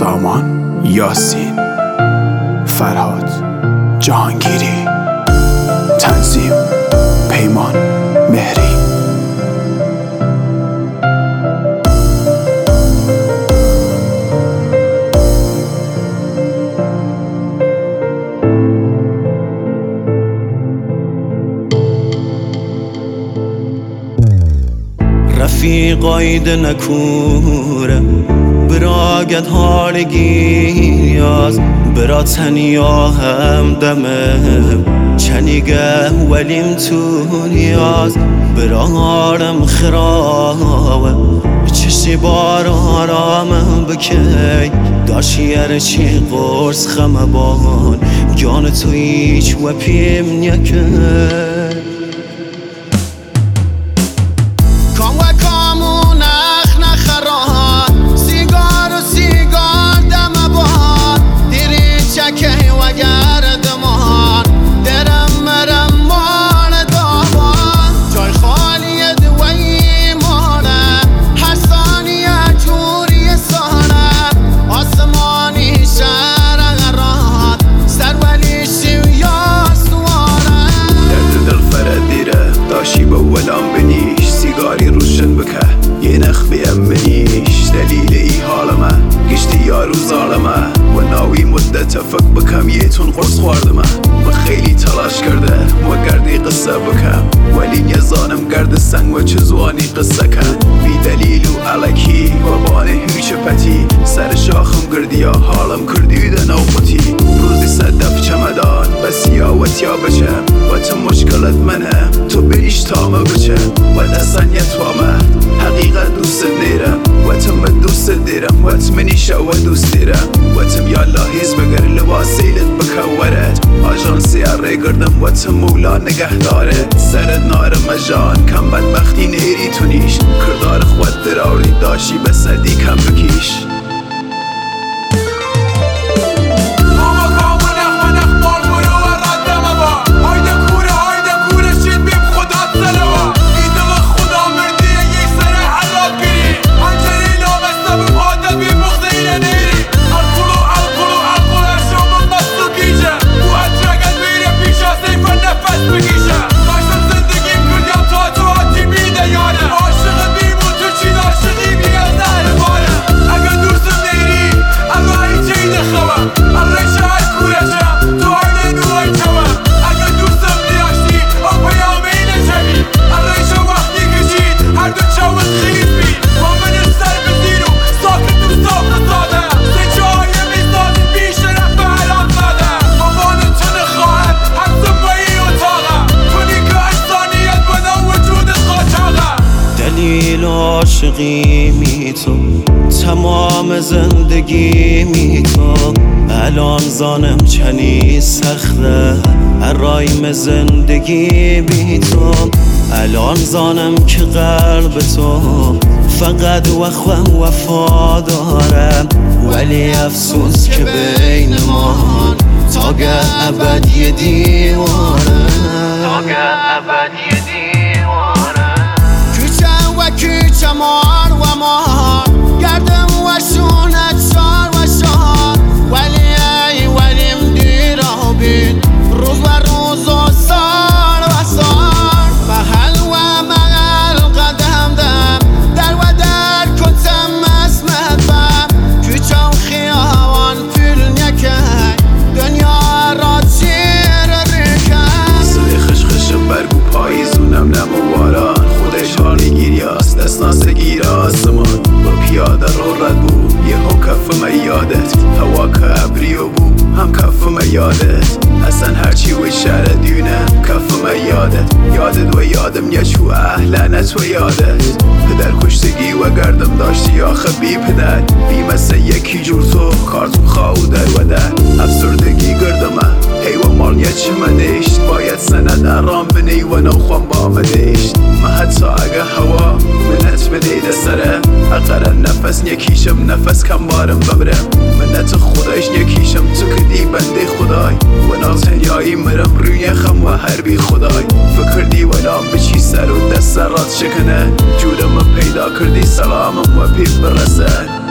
سامان، یاسین، فرهاد، جهانگیری، تنظیم پیمان مهری. رفیقاید نکوره براگت هارگی یاز برا تنیا هم دمه چنیگه ولیم تو نیاز برا هارم خراوه چشی بار آرامم بکی داشی چی قرص خمبان جان تو ایچ و پیم نیکه ولام بنیش سیگاری روشن بکه یه نخ بیمنیش دلیل ای حالمه گشتی یارو ظالمه و ناوی مدت فک بکم یه تون قرص خوردمه و خیلی تلاش کرده و گردی قصه بکم ولی نزانم گرد سنگ و چزوانی قصه کن بی دلیل و علکی و بانه هیچ پتی سر شاخم گردی یا حالم کردی ده نوبتی روزی صدف چمدان بس یا وطیا بچم و تو مشکلت منه تو بریش تامه بچه و دستن یتوامه حقیقت دوست دیرم و تم دوست دیرم و تمنیشه و دوست دیرم و تم یالا هیز بگر لباسیلت بکورت آجانسی اره گردم و تم مولا نگه دارت سرت نارم جان کم بدبختی نیری تونیش کردار خود دراوری داشی بسدی کم بکیش عاشقی می تو تمام زندگی می تو الان زانم چنی سخته رایم زندگی بی تو الان زانم که قلب تو فقط وخوام وفا دارم ولی افسوس که بین ما تاگه ابد یه دیواره چمار و مار گردم و شونت شار و شار ولیم دیر و بید روز و روز و سال و سال محل و محل قدم دم در و در کتم اسمت بم کوچه و خیابان پول نکه دنیا را چیر ریکن صدای خشخش برگو پاییزونم نمواران خودش حالی گیری است دستناس گیر آسمان با پیاده رو رد بود یه ها کف یادت هوا که ابریو بود هم کف یادت اصلا هرچی و شهر دیونه کف یادت و یادم یه چو اهلنت و یادت پدر کشتگی و گردم داشتی آخه بی پدر بی مثل یکی جور تو کارتون خواهو در و در افسردگی گردمه هیو مال یه چه مدشت باید سند ارام بنی و نوخوام با مدشت ما حتی اگه هوا منت بدید سره اقره نفس یکیشم نفس کم بارم بمرم منت خودش یکیشم تو کدی بنده خدای و نازنیایی مرم روی خم و هر بی خدای فکردی ولام بچی سر و دست رات شکنه جودم پیدا کردی سلامم و پیف برسه